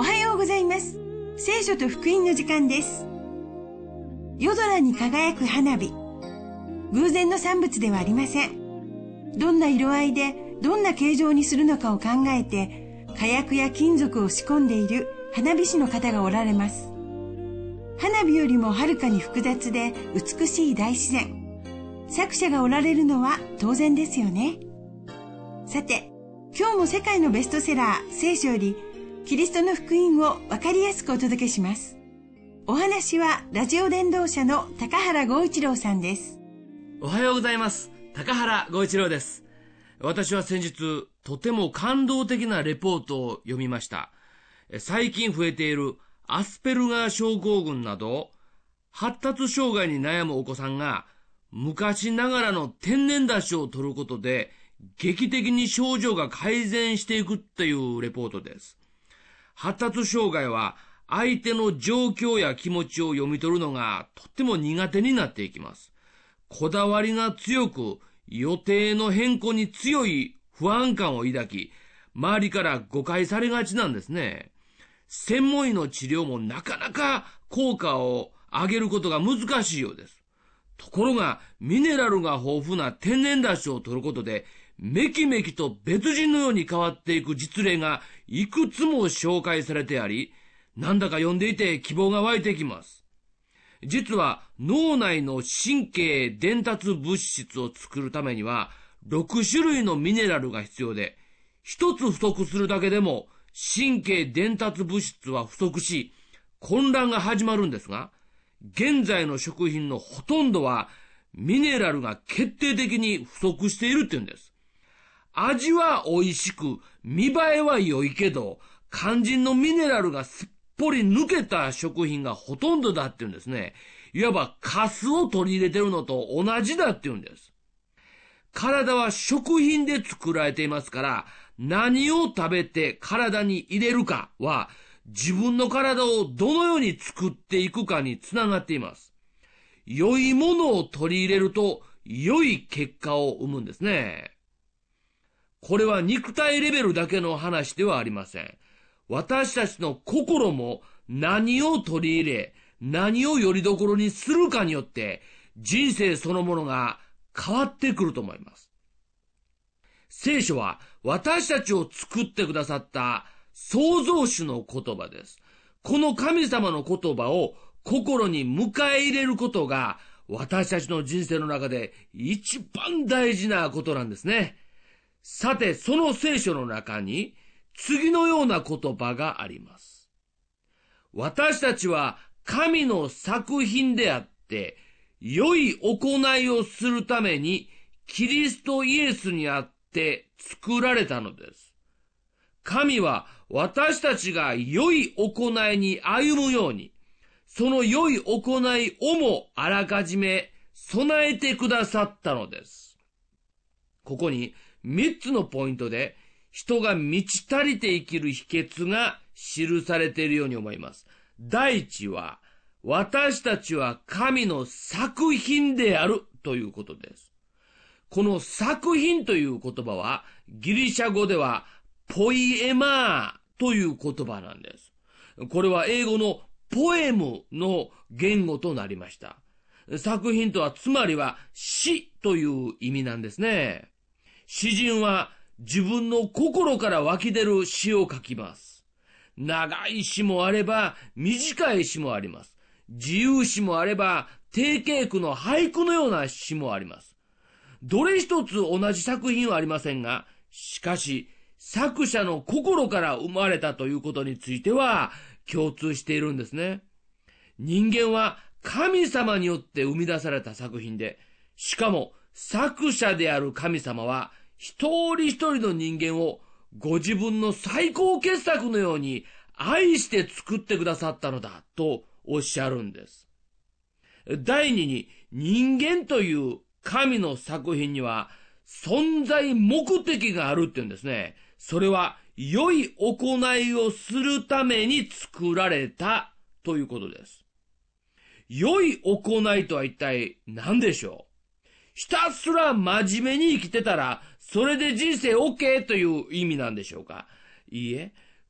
はようございます。聖書と福音の時間です。夜空に輝く花火、偶然の産物ではありません。どんな色合いでどんな形状にするのかを考えて火薬や金属を仕込んでいる花火師の方がおられます。花火よりもはるかに複雑で美しい大自然、作者がおられるのは当然ですよね。さて、今日も世界のベストセラー聖書よりキリストの福音をわかりやすくお届けします。お話はラジオ伝道者の高原剛一郎さんです。 おはようございます。高原剛一郎です。私は先日とても感動的なレポートを読みました。最近増えているアスペルガー症候群など発達障害に悩むお子さんが昔ながらの天然出汁を取ることで劇的に症状が改善していくというレポートです。発達障害は相手の状況や気持ちを読み取るのがとっても苦手になっていきます。こだわりが強く、予定の変更に強い不安感を抱き、周りから誤解されがちなんですね。専門医の治療もなかなか効果を上げることが難しいようです。ところが、ミネラルが豊富な天然出汁を取ることで、めきめきと別人のように変わっていく実例がいくつも紹介されてあり、なんだか読んでいて希望が湧いてきます。実は脳内の神経伝達物質を作るためには6種類のミネラルが必要で、一つ不足するだけでも神経伝達物質は不足し、混乱が始まるんですが、現在の食品のほとんどはミネラルが決定的に不足しているって言うんです。味は美味しく、見栄えは良いけど、肝心のミネラルがすっぽり抜けた食品がほとんどだって言うんですね。いわばカスを取り入れてるのと同じだって言うんです。体は食品で作られていますから、何を食べて体に入れるかは、自分の体をどのように作っていくかにつながっています。良いものを取り入れると、良い結果を生むんですね。これは肉体レベルだけの話ではありません。私たちの心も何を取り入れ、何をよりどころにするかによって人生そのものが変わってくると思います。聖書は私たちを作ってくださった創造主の言葉です。この神様の言葉を心に迎え入れることが私たちの人生の中で一番大事なことなんですね。さて、その聖書の中に次のような言葉があります。私たちは神の作品であって、良い行いをするためにキリストイエスにあって作られたのです。神は私たちが良い行いに歩むように、その良い行いをもあらかじめ備えてくださったのです。ここに3つのポイントで人が満ち足りて生きる秘訣が記されているように思います。第一は、私たちは神の作品であるということです。この作品という言葉はギリシャ語ではポイエマーという言葉なんです。これは英語のポエムの言語となりました。作品とはつまりは詩という意味なんですね。詩人は自分の心から湧き出る詩を書きます。長い詩もあれば短い詩もあります。自由詩もあれば定型句の俳句のような詩もあります。どれ一つ同じ作品はありませんが、しかし作者の心から生まれたということについては共通しているんですね。人間は神様によって生み出された作品で、しかも作者である神様は一人一人の人間をご自分の最高傑作のように愛して作ってくださったのだとおっしゃるんです。第二に、人間という神の作品には存在目的があるって言うんですね。それは良い行いをするために作られたということです。良い行いとは一体何でしょう？ひたすら真面目に生きてたら、それで人生 OK という意味なんでしょうか？いいえ、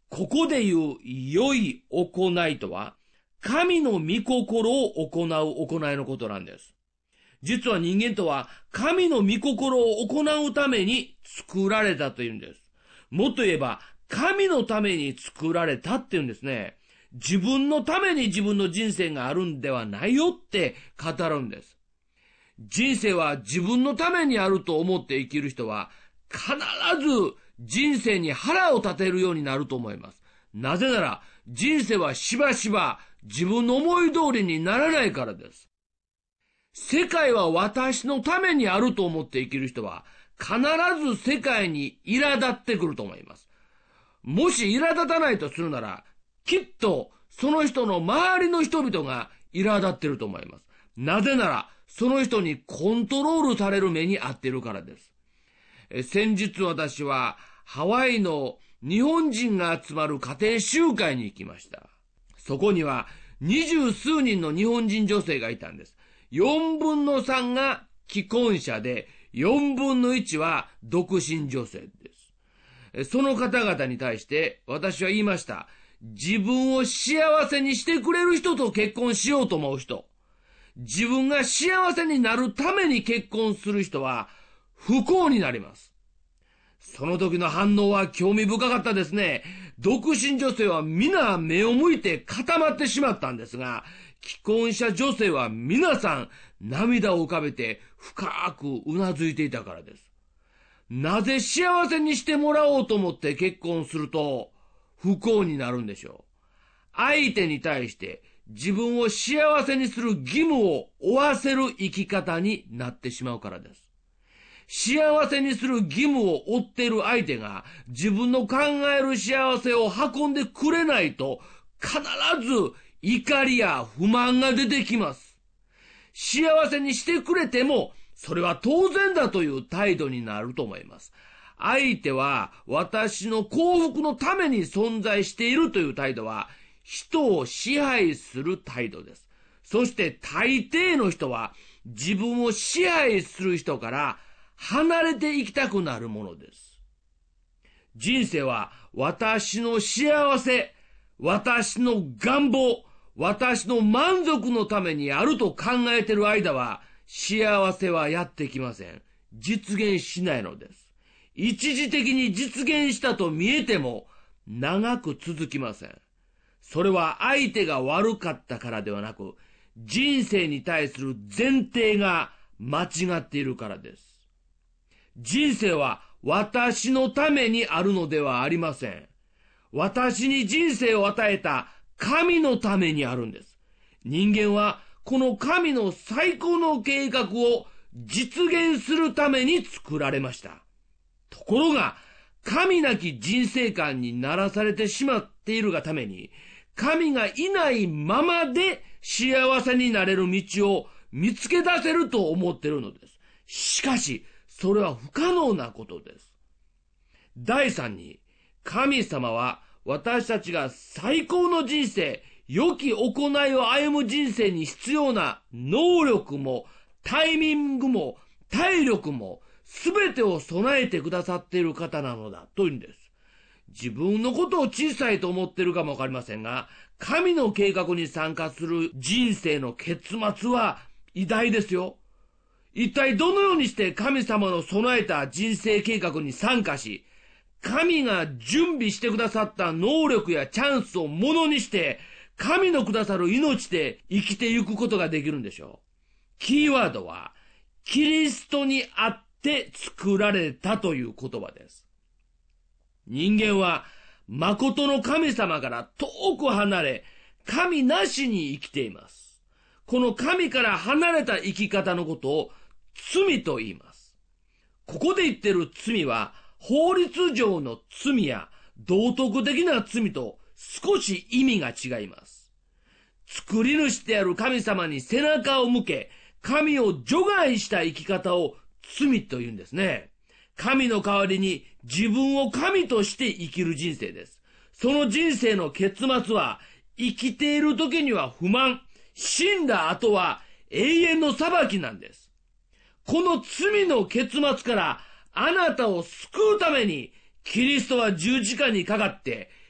ここで言う良い行いとは、神の御心を行う行いのことなんです。実は人間とは神の御心を行うために作られたというんです。もっと言えば、神のために作られたっていうんですね。自分のために自分の人生があるんではないよって語るんです。人生は自分のためにあると思って生きる人は、必ず人生に腹を立てるようになると思います。なぜなら、人生はしばしば自分の思い通りにならないからです。世界は私のためにあると思って生きる人は、必ず世界に苛立ってくると思います。もし苛立たないとするなら、きっとその人の周りの人々が苛立ってると思います。なぜなら、その人にコントロールされる目に遭っているからです。先日私はハワイの日本人が集まる家庭集会に行きました。そこには20数人の日本人女性がいたんです。4分の3が既婚者で、4分の1は独身女性です。その方々に対して私は言いました。自分を幸せにしてくれる人と結婚しようと思う人。自分が幸せになるために結婚する人は不幸になります。その時の反応は興味深かったですね。独身女性は皆目を向いて固まってしまったんですが、既婚者女性は皆さん涙を浮かべて深くうなずいていたからです。なぜ幸せにしてもらおうと思って結婚すると不幸になるんでしょう。相手に対して自分を幸せにする義務を負わせる生き方になってしまうからです。幸せにする義務を負っている相手が自分の考える幸せを運んでくれないと必ず怒りや不満が出てきます。幸せにしてくれてもそれは当然だという態度になると思います。相手は私の幸福のために存在しているという態度は人を支配する態度です。そして大抵の人は自分を支配する人から離れていきたくなるものです。人生は私の幸せ、私の願望、私の満足のためにあると考えている間は幸せはやってきません。実現しないのです。一時的に実現したと見えても長く続きません。それは相手が悪かったからではなく、人生に対する前提が間違っているからです。人生は私のためにあるのではありません。私に人生を与えた神のためにあるんです。人間はこの神の最高の計画を実現するために作られました。ところが、神なき人生観にならされてしまっているがために、神がいないままで幸せになれる道を見つけ出せると思っているのです。しかし、それは不可能なことです。第3に、神様は私たちが最高の人生、良き行いを歩む人生に必要な能力も、タイミングも、体力も、すべてを備えてくださっている方なのだというんです。自分のことを小さいと思っているかもわかりませんが、神の計画に参加する人生の結末は偉大ですよ。一体どのようにして神様の備えた人生計画に参加し、神が準備してくださった能力やチャンスをものにして、神のくださる命で生きていくことができるんでしょう。キーワードは、キリストにあって作られたという言葉です。人間は、誠の神様から遠く離れ、神なしに生きています。この神から離れた生き方のことを罪と言います。ここで言っている罪は、法律上の罪や道徳的な罪と少し意味が違います。作り主である神様に背中を向け、神を除外した生き方を罪と言うんですね。神の代わりに自分を神として生きる人生です。その人生の結末は、生きている時には不満、死んだ後は永遠の裁きなんです。この罪の結末からあなたを救うために、キリストは十字架にかかって、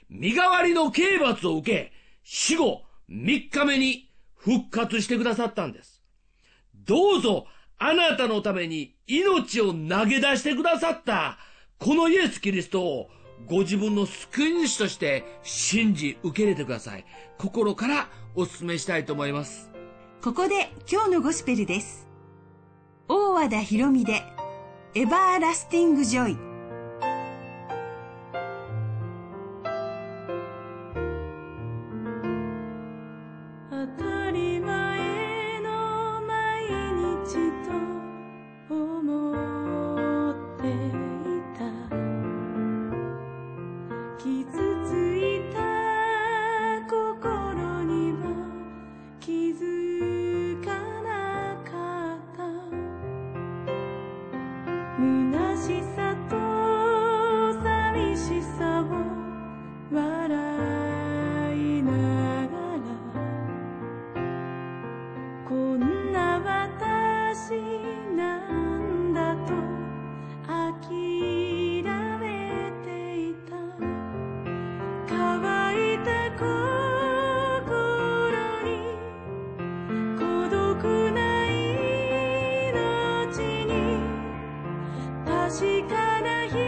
身代わりの刑罰を受け、死後3日目に復活してくださったんです。どうぞあなたのために命を投げ出してくださったこのイエス・キリストをご自分の救い主として信じ受け入れてください。心からお勧めしたいと思います。 ここで今日のゴスペルです。大和田博美でエバーラスティングジョイ。 当たり前の毎日と思っていた、傷ついた心には気づかなかった。虚しさと寂しさを笑いながら、こんな私なんだと諦めていた。乾いた心に孤独な命に確かな光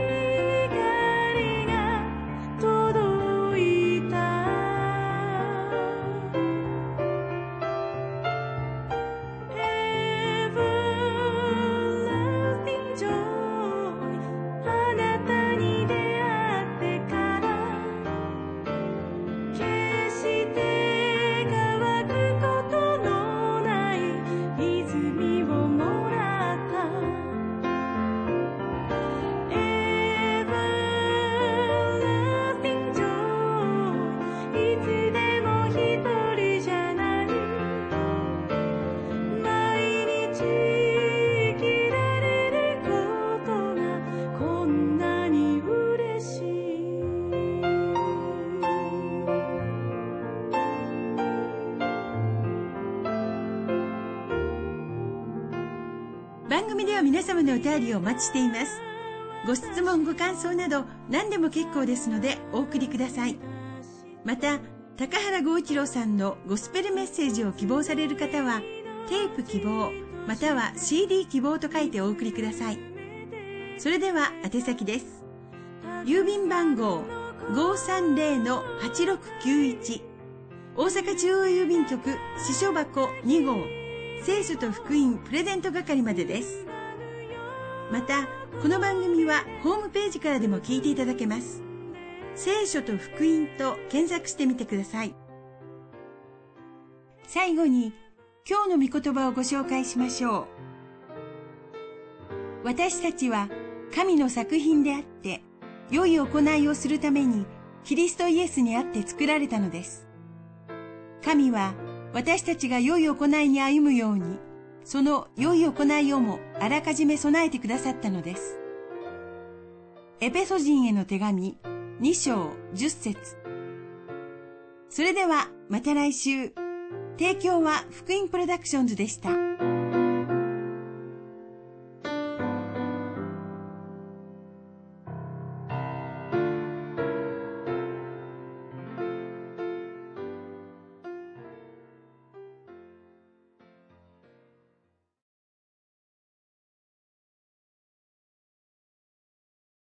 が届いた。Everlasting joy、 あなたに出会ってから決して乾くことのない泉をもらった。Everlasting joy、 いつでも一人じゃない、毎日生きられることがこんなに嬉しい。 番組では皆様のお便りをお待ちしています。ご質問ご感想など何でも結構ですのでお送りください。また高原剛一郎さんのゴスペルメッセージを希望される方はテープ希望または CD 希望と書いてお送りください。それでは宛先です。郵便番号 530-8691 大阪中央郵便局支所箱2号聖書と福音プレゼント係までです。またこの番組はホームページからでも聞いていただけます。聖書と福音と検索してみてください。最後に今日の御言葉をご紹介しましょう。私たちは神の作品であって良い行いをするためにキリストイエスにあって作られたのです。神は私たちが良い行いに歩むようにその良い行いをもあらかじめ備えてくださったのです。エペソ人への手紙2章10節。それではまた来週。提供は福音プロダクションズでした。